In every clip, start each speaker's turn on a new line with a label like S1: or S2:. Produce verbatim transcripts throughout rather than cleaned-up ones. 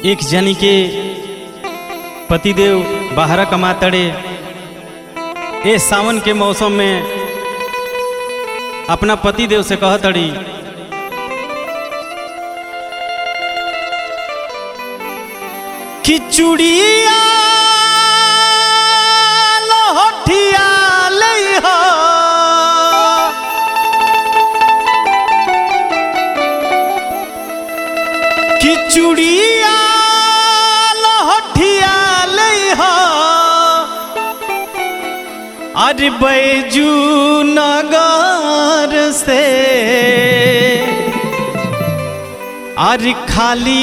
S1: एक जनी के पतिदेव बाहर कमातड़े ए सावन के मौसम में अपना पतिदेव से कहतड़ी कि चूड़िया लहठिया लइहा कि चूड़िया लहठिया लइहा अरे बैजू नगर से अरे खाली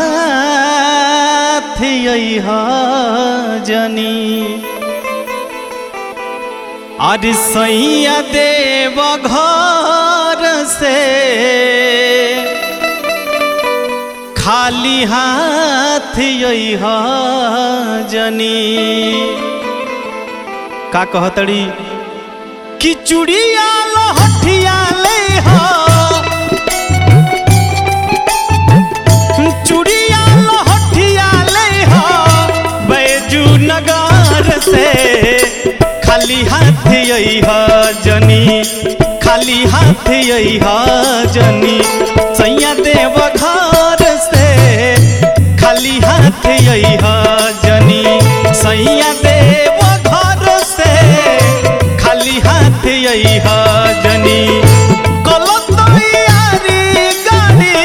S1: हाथ अइहा जनी अरे सैया देव घर से खाली हाथ अइहा जनी। का कहतड़ी कि चूड़िया लहठिया लेहा चूड़िया लहठिया लेहा बैजू नगर से खाली हाथ अइहा जनी खाली हाथ अइहा जनी सैया देव घर से खाली हाथ अइहा जनी सैया देव घर से खाली हाथ अइहा जनी। कलतैयारी गाड़ी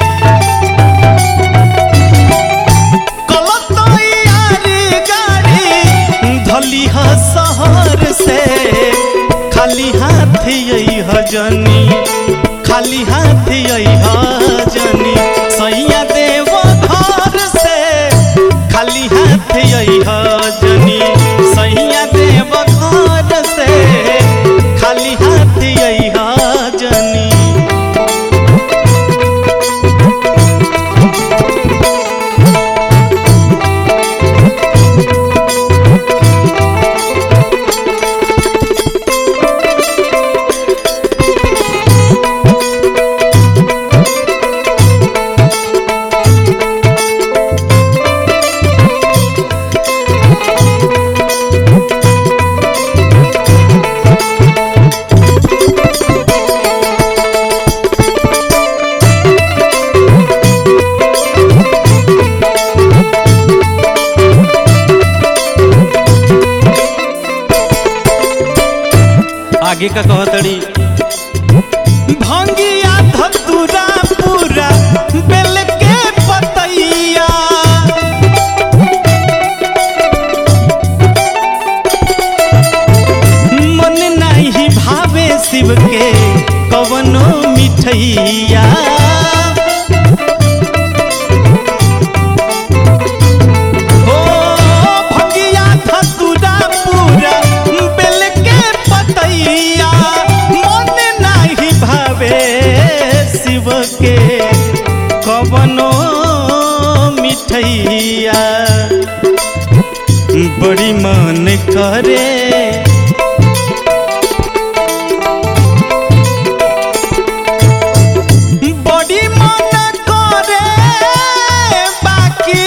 S1: कलतैयारी गाड़ी धलिहा शहर से खाली हाथ अइहा जनी खाली हाथ अइहा जनी सैया देव घर से खाली हाथ अइहा जनी सैया देव घर से खाली हाथ अइहा जनी। आगे का कहतड़ी भंगिया धतुरा पूरा बेल के पतैया मन नहीं भावे शिव के कवनो मिठैया के कवनो मिठैया बड़ी मन करे बड़ी मन करे बाकी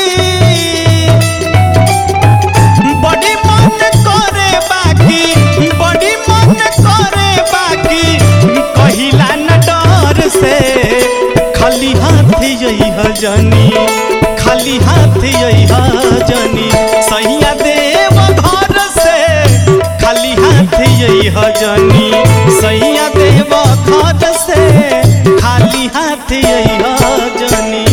S1: बड़ी मन करे बाकी बड़ी मन करे बाकी कहिला न डर से खाली हाथ अइहा जनी खाली हाथ अइहा जनी सैया देव घर से खाली हाथ अइहा जनी सैया देव घर से खाली हाथ अइहा जनी।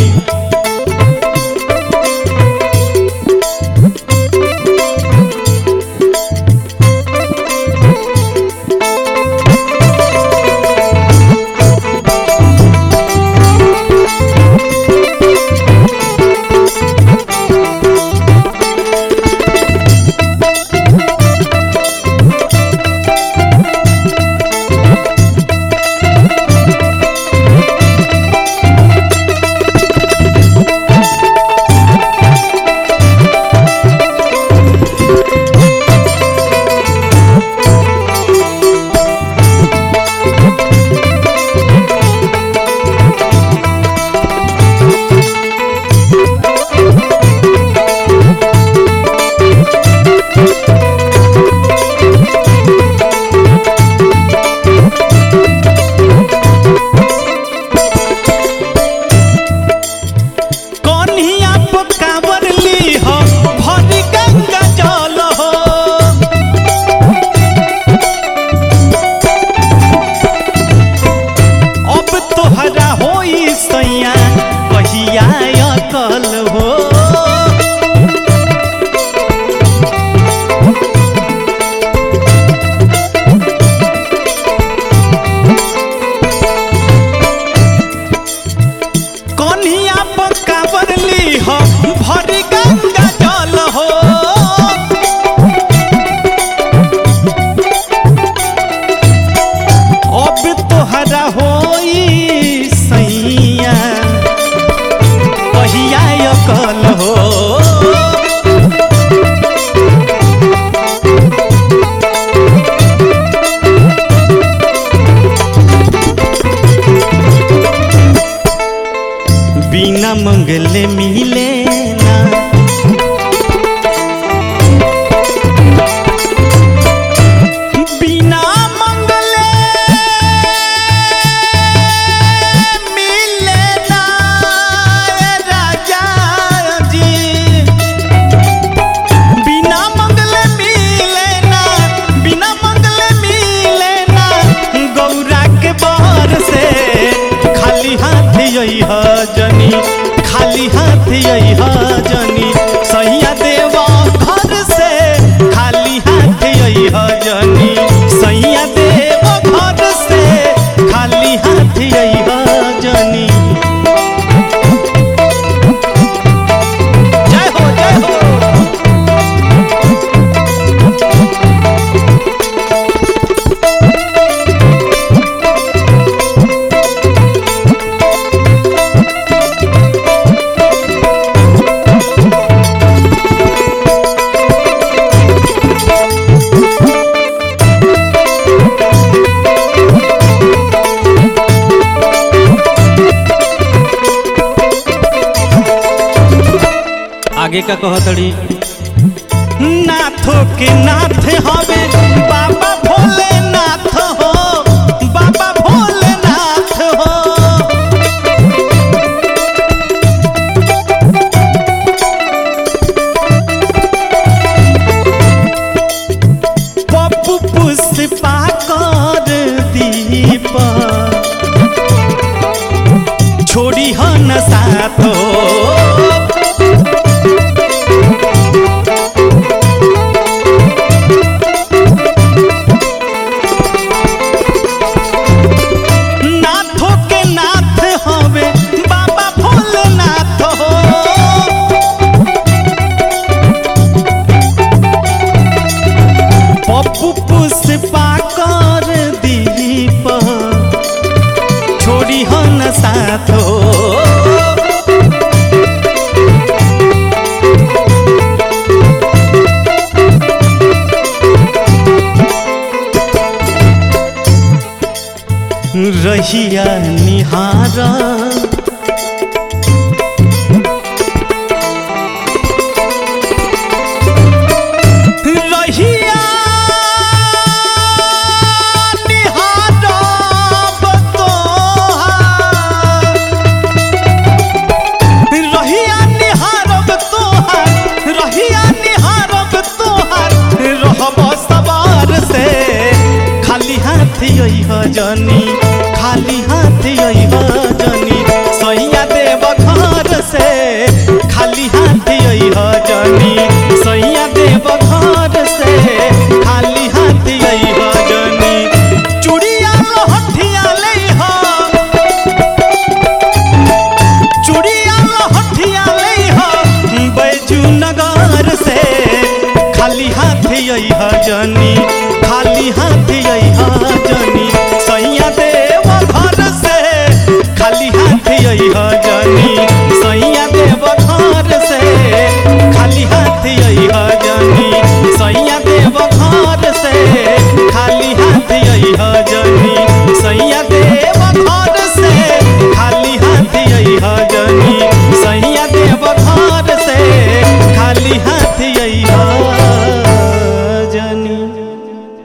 S1: मंगले मिले ना। बिना मंगले मिले ना राजा जी, बिना मंगले मिले ना, बिना मंगले मिले ना गौरा के बर से। खाली हाथ यही जनी, खाली हाथ यही जनी सैया देवा घर से। खाली हाथ यही जनी सैया देवा घर से। खाली हाथ यही जनी। जय हो जय हो। आगे का कहतड़ी, नाथों के नाथ हवे बाबा भोलेनाथ हो, बाबा भोलेनाथ हो। पप्पू पुष्पा कर दीप छोड़ी हो न साथ हो। पुष्पा कर दीप छोड़ी हो न साथ हो। रहिया निहारा जनी, खाली हाथ यही जनी सैया देव घर से। खाली हाथ यही जनी।